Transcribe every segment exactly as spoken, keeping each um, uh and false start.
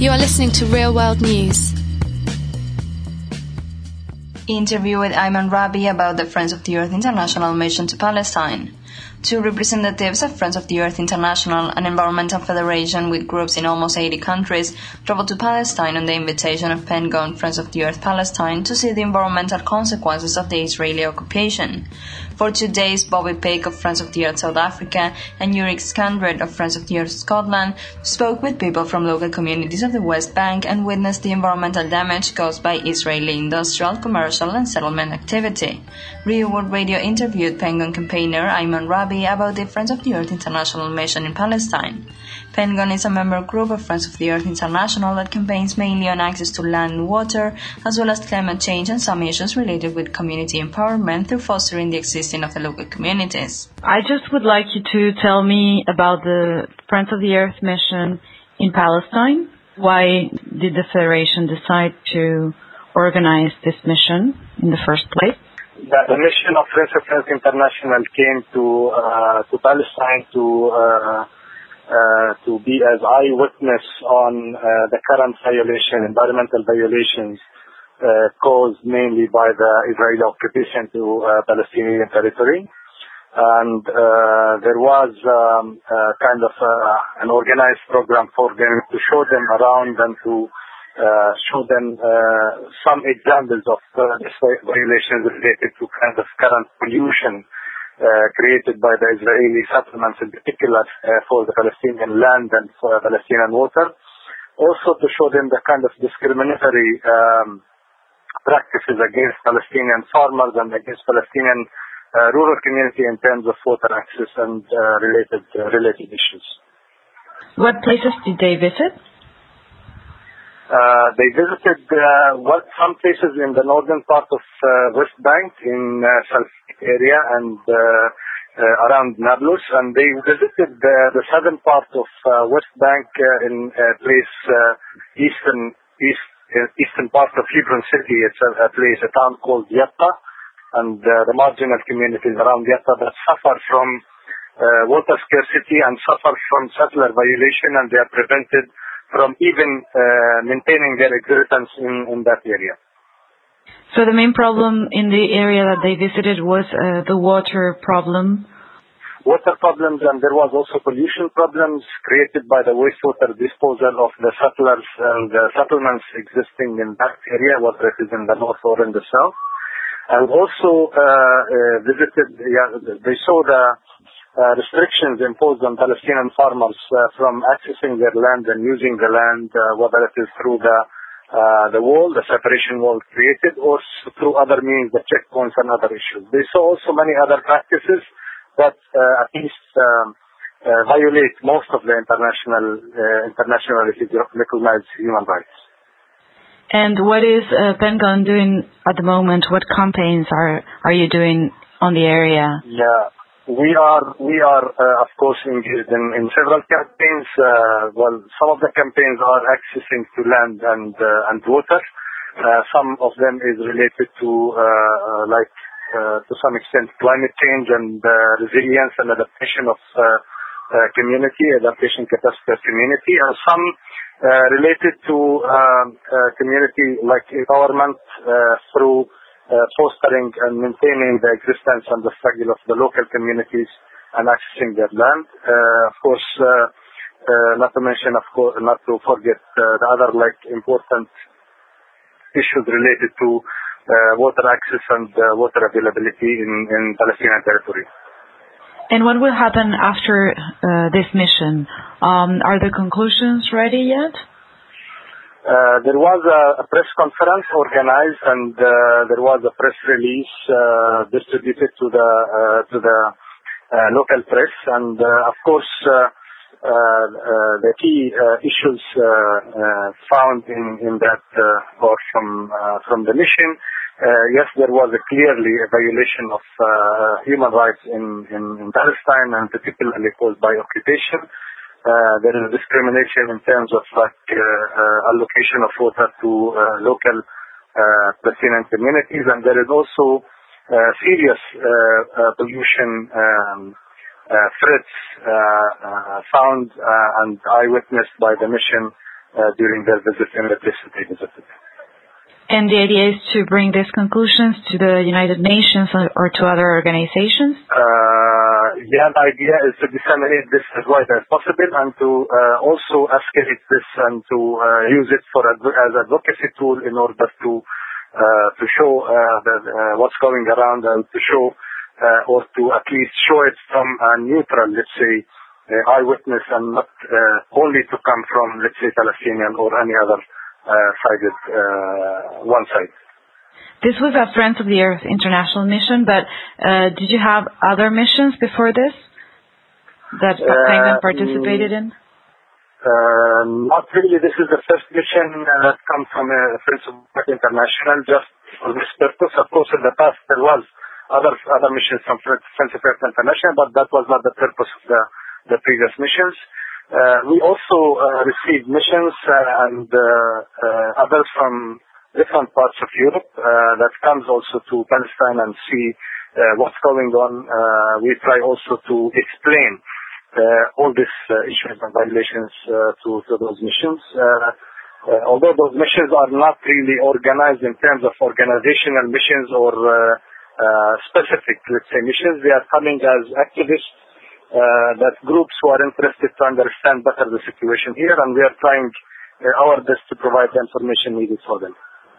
You are listening to Real World News. Interview with Ayman Rabi about the Friends of the Earth International mission to Palestine. Two representatives of Friends of the Earth International, an environmental federation with groups in almost eighty countries, traveled to Palestine on the invitation of Pentagon Friends of the Earth Palestine to see the environmental consequences of the Israeli occupation. For two days, Bobby Peake of Friends of the Earth South Africa and Yurik Skandred of Friends of the Earth Scotland spoke with people from local communities of the West Bank and witnessed the environmental damage caused by Israeli industrial, commercial and settlement activity. Real World Radio interviewed Pentagon campaigner Ayman Rabi about the Friends of the Earth International mission in Palestine. Pentagon is a member group of Friends of the Earth International that campaigns mainly on access to land and water, as well as climate change and some issues related with community empowerment through fostering the existing of the local communities. I just would like you to tell me about the Friends of the Earth mission in Palestine. Why did the Federation decide to organize this mission in the first place? The, the mission of Friends of the Earth International came to uh, to Palestine to uh, uh, to be as eyewitness on uh, the current violation, environmental violations uh, caused mainly by the Israeli occupation to uh, Palestinian territory. And uh, there was um, uh, kind of uh, an organized program for them to show them around and to uh, show them uh, some examples of uh, these violations related to kind of current pollution uh, created by the Israeli settlements, in particular uh, for the Palestinian land and for Palestinian water. Also to show them the kind of discriminatory um, practices against Palestinian farmers and against Palestinian uh, rural community in terms of water access and uh, related uh, related issues. What places did they visit? Uh, they visited uh, what, some places in the northern part of uh, West Bank in uh, Salfit area and uh, uh, around Nablus, and they visited uh, the southern part of uh, West Bank uh, in a place uh, eastern east uh, eastern part of Hebron city. It's a, a place, a town called Yatta, and uh, the marginal communities around Yatta that suffer from uh, water scarcity and suffer from settler violation, and they are prevented from even uh, maintaining their existence in, in that area. So the main problem in the area that they visited was uh, the water problem? Water problems, and there was also pollution problems created by the wastewater disposal of the settlers and the settlements existing in that area, whether it is in the north or in the south. And also uh, uh, visited, yeah, they saw the Uh, restrictions imposed on Palestinian farmers uh, from accessing their land and using the land, uh, whether it is through the uh, the wall, the separation wall created, or through other means, the checkpoints and other issues. They saw also many other practices that uh, at least um, uh, violate most of the international uh, internationally recognized human rights. And what is uh, Pentagon doing at the moment? What campaigns are are you doing on the area? Yeah. We are, we are, uh, of course, engaged in, in several campaigns. Uh, well, some of the campaigns are accessing to land and uh, and water. Uh, some of them is related to, uh, uh, like, uh, to some extent, climate change and uh, resilience and adaptation of uh, uh, community, adaptation capacity of community, and some uh, related to um, uh, community, like empowerment uh, through Uh, fostering and maintaining the existence and the struggle of the local communities and accessing their land. Uh, of course, uh, uh, not to mention, of course, not to forget uh, the other like important issues related to uh, water access and uh, water availability in, in Palestinian territory. And what will happen after uh, this mission? Um, are the conclusions ready yet? Uh, there was a, a press conference organized, and uh, there was a press release uh, distributed to the uh, to the uh, local press, and uh, of course uh, uh, uh, the key uh, issues uh, uh, found in in that uh, or from uh, from the mission. Uh, yes, there was a clearly a violation of uh, human rights in, in in Palestine, and particularly caused by occupation. Uh, there is discrimination in terms of like uh, uh, allocation of water to uh, local uh, Palestinian communities, and there is also uh, serious uh, uh, pollution um, uh, threats uh, uh, found uh, and eyewitnessed by the mission uh, during their visit in the places they visited. And the idea is to bring these conclusions to the United Nations or to other organizations? Uh, yeah, the idea is to disseminate this as wide as possible and to uh, also escalate this and to uh, use it for adv- as advocacy tool in order to uh, to show uh, the, uh, what's going around and to show uh, or to at least show it from a neutral, let's say, uh, eyewitness and not uh, only to come from, let's say, Palestinian or any other uh, sided uh, one side. This was a Friends of the Earth international mission, but uh, did you have other missions before this that Uh, Penguin participated in? Uh, not really. This is the first mission uh, that comes from uh, Friends of the Earth International just for this purpose. Of course, in the past there was other other missions from Friends of the Earth International, but that was not the purpose of the, the previous missions. Uh, we also uh, received missions uh, and uh, uh, others from different parts of Europe uh, that comes also to Palestine and see uh, what's going on. Uh, we try also to explain uh, all these uh, issues and violations uh, to, to those missions. Uh, uh, although those missions are not really organized in terms of organizational missions or uh, uh, specific, let's say, missions, they are coming as activists, uh, that groups who are interested to understand better the situation here, and we are trying uh, our best to provide the information needed for them.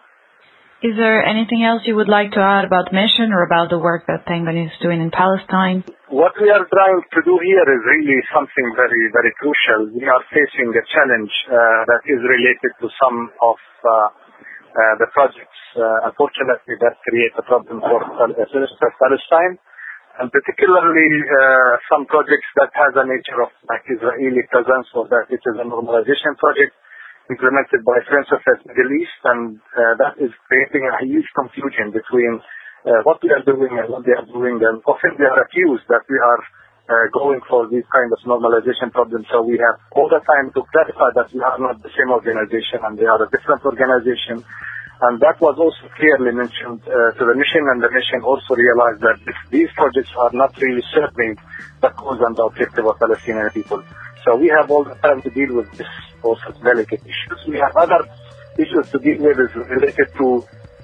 Is there anything else you would like to add about the mission or about the work that Penguin is doing in Palestine? What we are trying to do here is really something very, very crucial. We are facing a challenge uh, that is related to some of uh, uh, the projects, uh, unfortunately, that create a problem for Palestine, and particularly uh, some projects that has a nature of like Israeli presence, or that it is a normalization project implemented by Friends of the Middle East, and uh, that is creating a huge confusion between uh, what we are doing and what they are doing, and often they are accused that we are uh, going for these kind of normalization problems. So we have all the time to clarify that we are not the same organization and they are a different organization, and that was also clearly mentioned uh, to the mission, and the mission also realized that this, these projects are not really serving the cause and the objective of Palestinian people. So we have all the time to deal with this also delicate issues. We have other issues to deal with is related to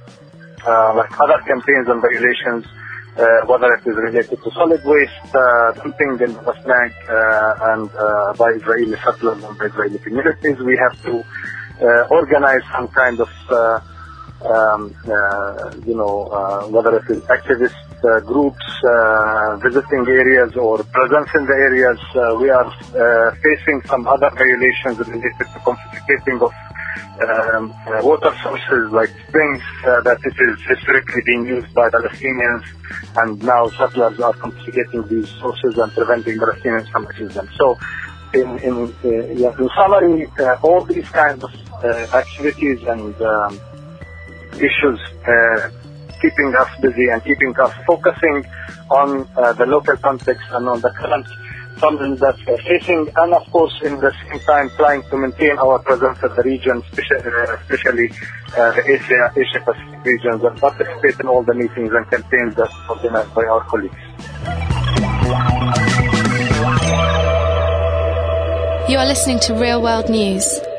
uh, like other campaigns and violations, uh, whether it is related to solid waste uh, dumping in the West Bank uh, and uh, by Israeli settlers and by Israeli communities. We have to uh, organize some kind of uh, Um, uh, you know, uh, whether it is activist uh, groups uh, visiting areas or presence in the areas. Uh, we are uh, facing some other violations related to confiscating of um, uh, water sources like springs uh, that it is historically being used by Palestinians, and now settlers are confiscating these sources and preventing Palestinians from accessing them. So, in, in, uh, yeah, in summary, uh, all these kinds of uh, activities and um, issues uh, keeping us busy and keeping us focusing on uh, the local context and on the current problems that we're facing, and of course in the same time trying to maintain our presence in the region, especially, uh, especially uh, the Asia, Asia Pacific regions, and participate in all the meetings and campaigns that are organized by our colleagues. You are listening to Real World News.